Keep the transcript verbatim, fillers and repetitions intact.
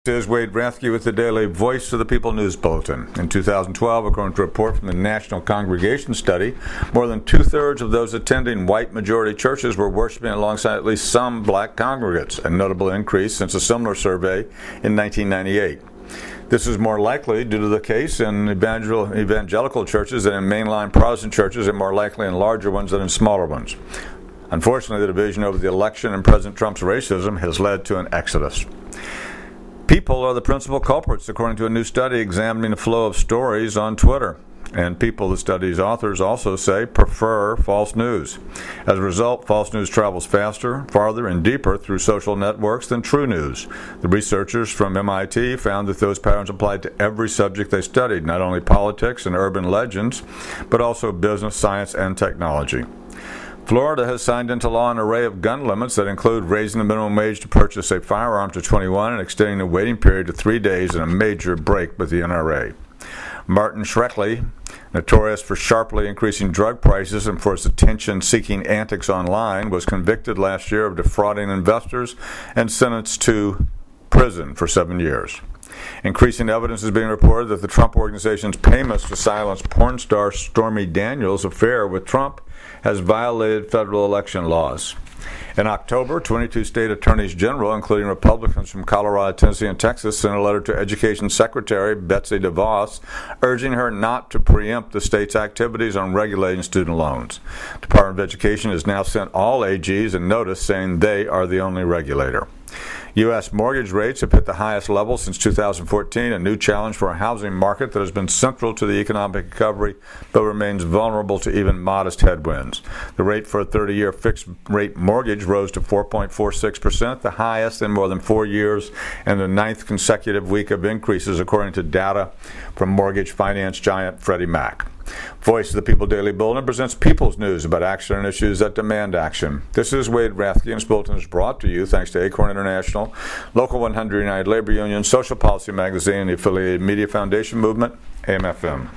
This is Wade Rathke with the Daily Voice of the People News Bulletin. In two thousand twelve, according to a report from the National Congregation Study, more than two-thirds of those attending white-majority churches were worshiping alongside at least some black congregates, a notable increase since a similar survey in nineteen ninety-eight. This is more likely due to the case in evangel- evangelical churches than in mainline Protestant churches, and more likely in larger ones than in smaller ones. Unfortunately, the division over the election and President Trump's racism has led to an exodus. People are the principal culprits, according to a new study examining the flow of stories on Twitter. And people, the study's authors also say, prefer false news. As a result, false news travels faster, farther, and deeper through social networks than true news. The researchers from M I T found that those patterns applied to every subject they studied, not only politics and urban legends, but also business, science, and technology. Florida has signed into law an array of gun limits that include raising the minimum wage to purchase a firearm to twenty-one and extending the waiting period to three days in a major break with the N R A. Martin Shkreli, notorious for sharply increasing drug prices and for his attention-seeking antics online, was convicted last year of defrauding investors and sentenced to prison for seven years. Increasing evidence is being reported that the Trump Organization's payments to silence porn star Stormy Daniels' affair with Trump has violated federal election laws. In October, twenty-two state attorneys general, including Republicans from Colorado, Tennessee, and Texas, sent a letter to Education Secretary Betsy DeVos urging her not to preempt the state's activities on regulating student loans. The Department of Education has now sent all A Gs a notice saying they are the only regulator. U S mortgage rates have hit the highest level since two thousand fourteen, a new challenge for a housing market that has been central to the economic recovery but remains vulnerable to even modest headwinds. The rate for a thirty-year fixed-rate mortgage rose to four point four six percent, the highest in more than four years, and the ninth consecutive week of increases, according to data from mortgage finance giant Freddie Mac. Voice of the People Daily Bulletin presents people's news about action and issues that demand action. This is Wade Rathke, and this bulletin is brought to you thanks to Acorn International, Local one hundred United Labor Union, Social Policy Magazine, and the affiliated Media Foundation Movement, A M F M.